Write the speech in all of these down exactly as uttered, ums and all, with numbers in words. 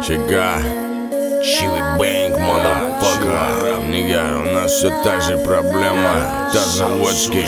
Чика, Чивый Бэнк, motherfucker. Нига, у нас все та же проблема. Та заводский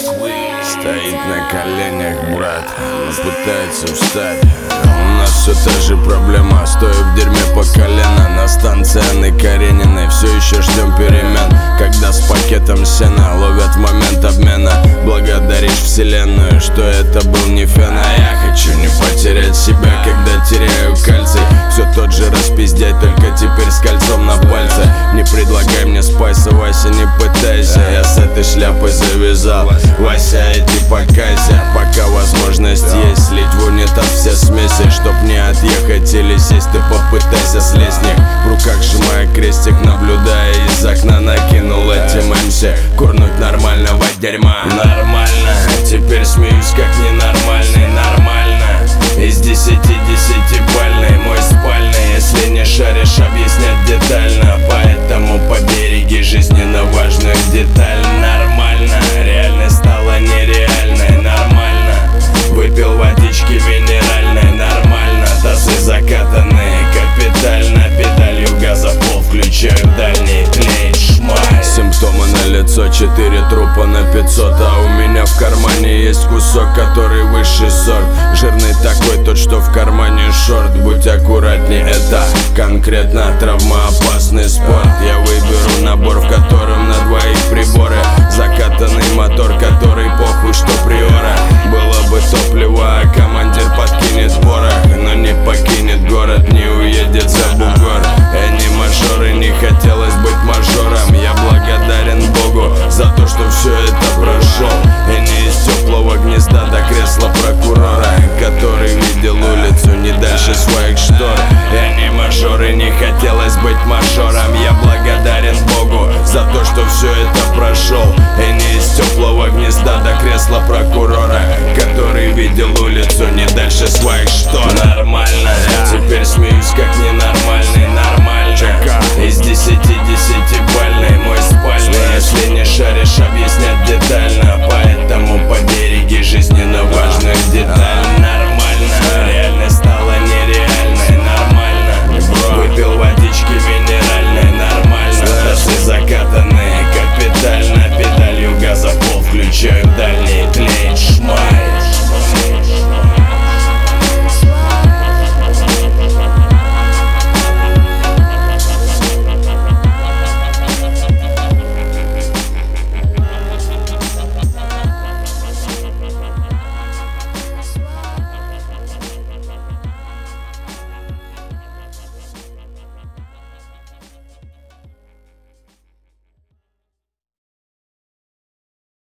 стоит на коленях, брат, но пытается встать. У нас все та же проблема. Стою в дерьме по колено на станции Анны Карениной. Все еще ждем перемен, когда с пакетом сена ловят в момент обмена. Благодаришь вселенную, что это был не фен. А я хочу не потерять себя, когда теряю кальций. Все тот же распиздяй, только теперь с кольцом на пальце. Не предлагай мне спайса, Вася, не пытайся. Я с этой шляпой завязал, Вася, иди покайся. Пока возможность есть, слить в унитаз все смеси. Чтоб не отъехать или сесть, ты попытайся слезть с них. В руках сжимая крестик, наблюдая из окна, накинул этим МС. Курнуть нормального дерьма. Нормально, теперь смеюсь как ненормальный. Нормально, из десяти десятибальный мой спальный. Если не шаришь, объяснять детально. Поэтому побереги жизненно важных деталей. Нормально, реальность стала нереальной. Нормально, выпил водички минеральной. Нормально, тазы закатанные капитально. Педалью газа пол включаю дальний клей, шмаль. Симптомы на лицо, четыре трупа на пятьсот. А у меня в кармане есть кусок, который высший сорт. Жирный такой, тот, что в кармане шорт. Будь аккуратней, это конкретно травмоопасный спорт. Я выберу набор, в котором на двоих приборы. Закатанный мотор, который похуй, что приора. Было бы топливо, а командир подкинет порох. Но не покинет город, не уедет за бугор. Эни мажоры, не хотелось быть мажором. Я благодарен Богу за то, что все это прошел. И не из теплого гнезда до кресла прокурора, который видел улицу не дальше своих штор. Я не мажор и не хотелось быть мажором. Я благодарен Богу за то, что все это прошел. И не из теплого гнезда до кресла прокурора, который видел улицу не дальше своих штор. Нормально,